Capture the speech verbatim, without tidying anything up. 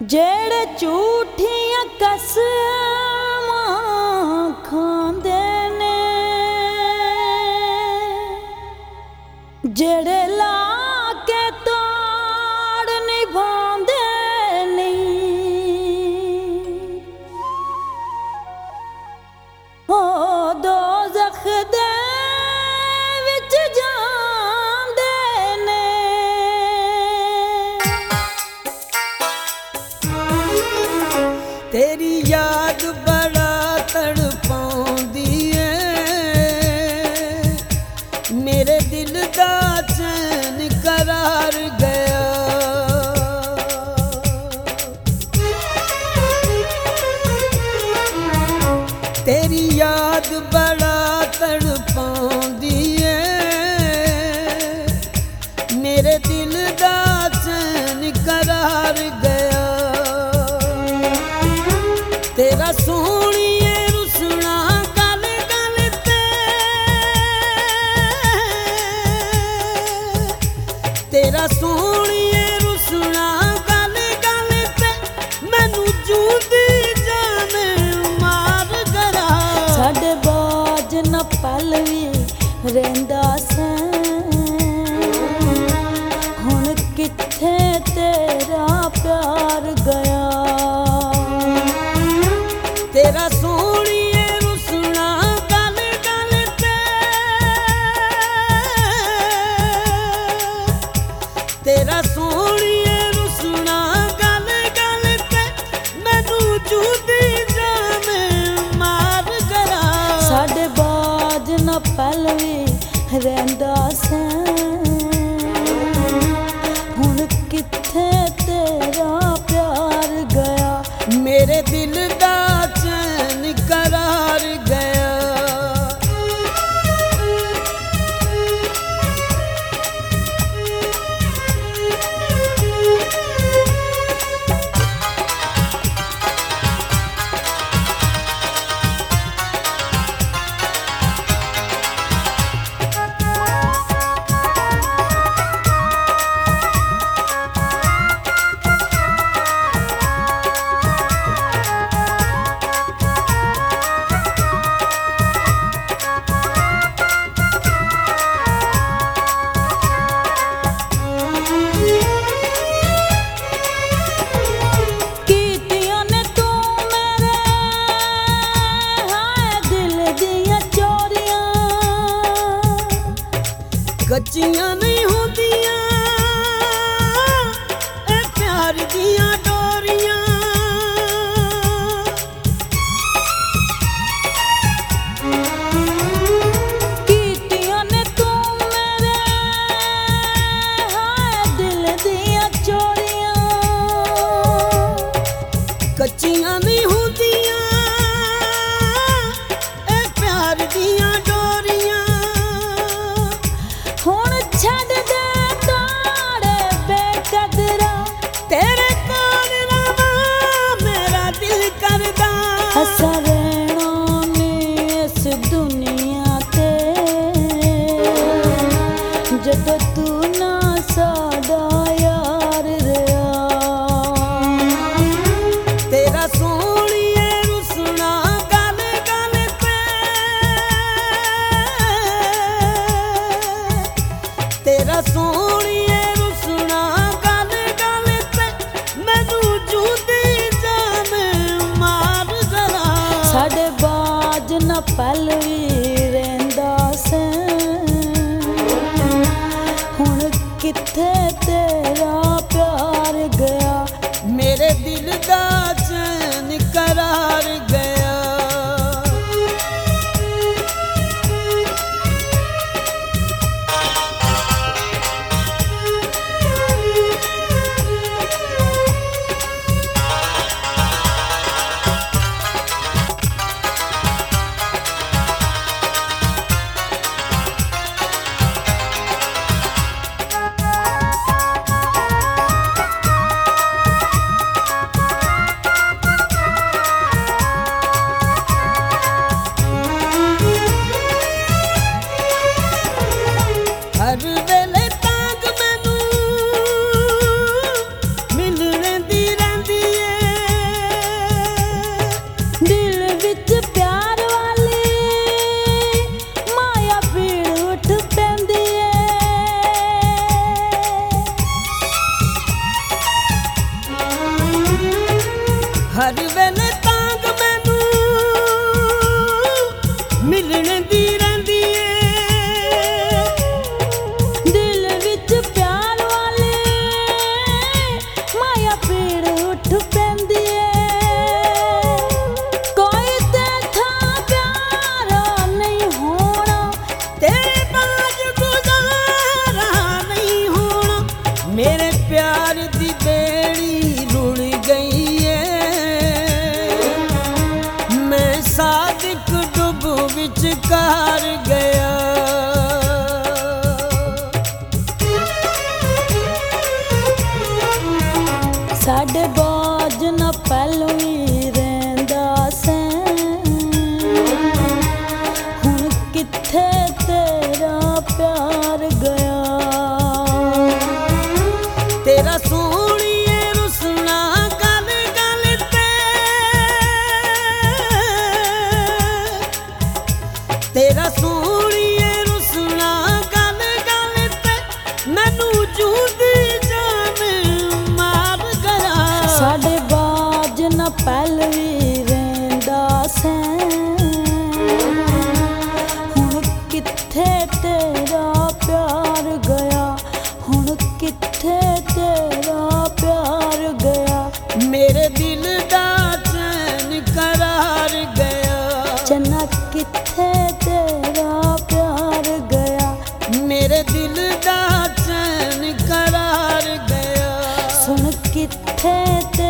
जेड़े झूठियां कसमां खांदे ने, जेड़े ला के तोड़ निभांदे नहीं, ओ दोज़ख दे विच जांदे ने। तेरी याद बड़ा तड़पाउंदी है, मेरे दिल दा चैन करार गया। तेरी याद बड़ा तड़पाउंदी है, मेरे दिल दा चैन करार गया। तेरा सोहणिए रुसना गल गल ते, तेरा सोहणिए रुसना गल गल ते, मैनू जूंदी जान मार गया। साडे बाज न पल वी रहिंदा सैं, हुण कित्थे तेरा प्यार गया। तेरा सोहणिए रुसना गल गल ते, तेरा सोहणिए रुसना गल गल ते, मैनू जूंदी जान मार गया। साडे बाज न पल वी रहिंदा सैं, हुण कित्थे तेरा प्यार गया। मेरे दिल दा चैन करार गया। कीतियां ने तू मेरे हाय दिल दियां चोरियां, कच्चियां नहीं होंदियां ए प्यार दियां डोरियां। कीतियां ने तू मेरे हाय दिल दियां चोरियां, कच्चियां नहीं होंदियां ए प्यार दियां डोरियां। हुण छड्ड दे ताड़े बेकदरा, तेरे कोल रवां मेरा दिल करदा। हसा रहना ने इस दुनिया ते, जदों तू ना साडा यार रहा। तेरा सोहणिए रुसना गल गल ते, तेरा सोहणिए रुसना गल गल ते, मैनू जूंदी जान मार गया। साडे बाज न पल वी रहिंदा सैं, हुण कित्थे तेरा प्यार गया। मेरे दिल दा चैन करार गया। ਕਾਰ ਗਿਆ। ਸਾਡੇ ਬਾਝ ਨਾ ਪਹਿਲੋਂ ਹੀ ਰਹਿੰਦਾ ਸੈਂ, ਹੁਣ ਕਿੱਥੇ ਤੇਰਾ ਪਿਆਰ ਗਿਆ। ਤੇਰਾ ਸੋਹਣੀਏ ਰੁਸਣਾ ਗੱਲ ਗੱਲ ਤੇ, ਤੇਰਾ ਸੋਹਣੀਏ ਰੁਸਣਾ ਗੱਲ ਗੱਲ ਤੇ, ਮੈਨੂੰ ਜੂਦੀ ਜਾਨ ਮਾਰ ਗਿਆ। ਸਾਡੇ ਬਾਝ ਨਾ ਪਹਿਲੋਂ ਹੀ ਰਹਿੰਦਾ ਸੈਂ, ਹੁਣ ਕਿੱਥੇ ਤੇਰਾ ਪਿਆਰ ਗਿਆ। ਹੁਣ ਕਿੱਥੇ ਤੇਰਾ ਪਿਆਰ ਗਿਆ। ਮੇਰੇ ਦਿਲ ਦਾ ਚੈਨ ਕਰਾਰ ਗਿਆ। ਚੰਨਾ ਕਿੱਥੇ ਤੇਰਾ ਪਿਆਰ ਗਿਆ। ਮੇਰੇ ਦਿਲ ਦਾ ਚੈਨ ਕਰਾਰ ਗਿਆ। ਸੁਣ ਕਿੱਥੇ ਤੇ